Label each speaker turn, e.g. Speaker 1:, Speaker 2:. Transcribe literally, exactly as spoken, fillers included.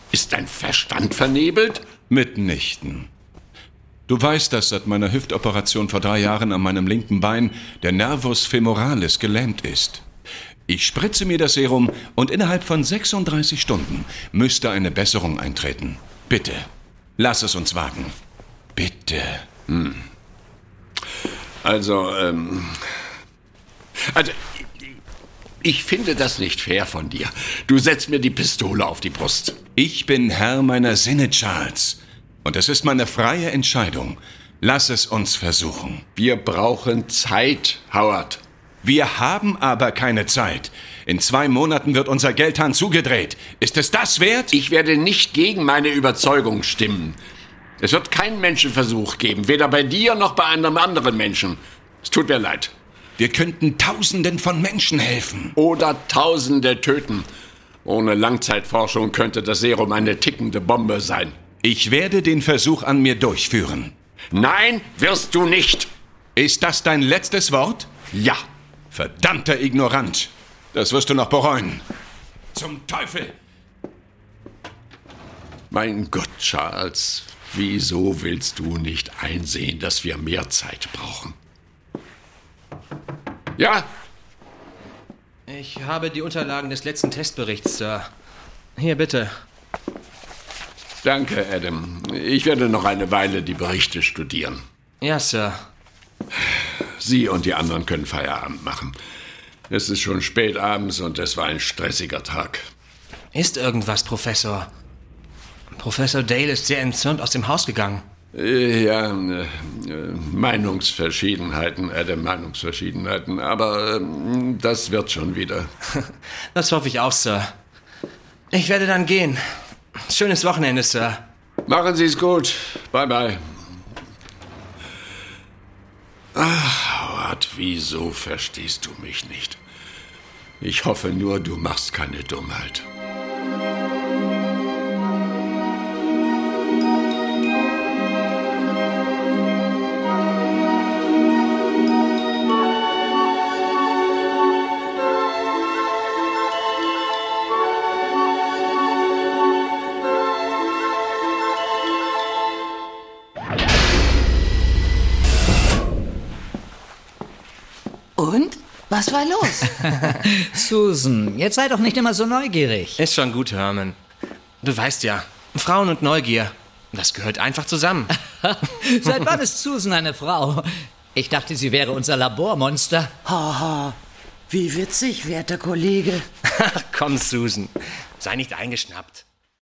Speaker 1: Ist dein Verstand vernebelt?
Speaker 2: Mitnichten. Du weißt, dass seit meiner Hüftoperation vor drei Jahren an meinem linken Bein der Nervus femoralis gelähmt ist. Ich spritze mir das Serum und innerhalb von sechsunddreißig Stunden müsste eine Besserung eintreten. Bitte, lass es uns wagen. Bitte.
Speaker 1: Hm. Also, ähm... Also, ich finde das nicht fair von dir. Du setzt mir die Pistole auf die Brust.
Speaker 2: Ich bin Herr meiner Sinne, Charles. Und es ist meine freie Entscheidung. Lass es uns versuchen.
Speaker 1: Wir brauchen Zeit, Howard.
Speaker 2: Wir haben aber keine Zeit. In zwei Monaten wird unser Geldhahn zugedreht. Ist es das wert?
Speaker 1: Ich werde nicht gegen meine Überzeugung stimmen. Es wird keinen Menschenversuch geben, weder bei dir noch bei einem anderen Menschen. Es tut mir leid.
Speaker 2: Wir könnten Tausenden von Menschen helfen.
Speaker 1: Oder Tausende töten. Ohne Langzeitforschung könnte das Serum eine tickende Bombe sein.
Speaker 2: Ich werde den Versuch an mir durchführen.
Speaker 1: Nein, wirst du nicht.
Speaker 2: Ist das dein letztes Wort?
Speaker 1: Ja.
Speaker 2: Verdammter Ignorant. Das wirst du noch bereuen. Zum Teufel!
Speaker 1: Mein Gott, Charles, wieso willst du nicht einsehen, dass wir mehr Zeit brauchen? Ja?
Speaker 3: Ich habe die Unterlagen des letzten Testberichts, Sir. Hier, bitte.
Speaker 1: Danke, Adam. Ich werde noch eine Weile die Berichte studieren.
Speaker 3: Ja, Sir.
Speaker 1: Sie und die anderen können Feierabend machen. Es ist schon spät abends und es war ein stressiger Tag.
Speaker 3: Ist irgendwas, Professor? Professor Dale ist sehr entzürnt aus dem Haus gegangen.
Speaker 1: Ja, äh, Meinungsverschiedenheiten, Adam, Meinungsverschiedenheiten. Aber äh, das wird schon wieder.
Speaker 3: Das hoffe ich auch, Sir. Ich werde dann gehen. Schönes Wochenende, Sir.
Speaker 1: Machen Sie es gut. Bye, bye. Ach, Howard, wieso verstehst du mich nicht? Ich hoffe nur, du machst keine Dummheit.
Speaker 4: Und? Was war los?
Speaker 5: Susan, jetzt sei doch nicht immer so neugierig.
Speaker 3: Ist schon gut, Herman. Du weißt ja, Frauen und Neugier, das gehört einfach zusammen.
Speaker 5: Seit wann ist Susan eine Frau? Ich dachte, sie wäre unser Labormonster.
Speaker 4: Haha, wie witzig, werter Kollege.
Speaker 3: Ach komm, Susan, sei nicht eingeschnappt.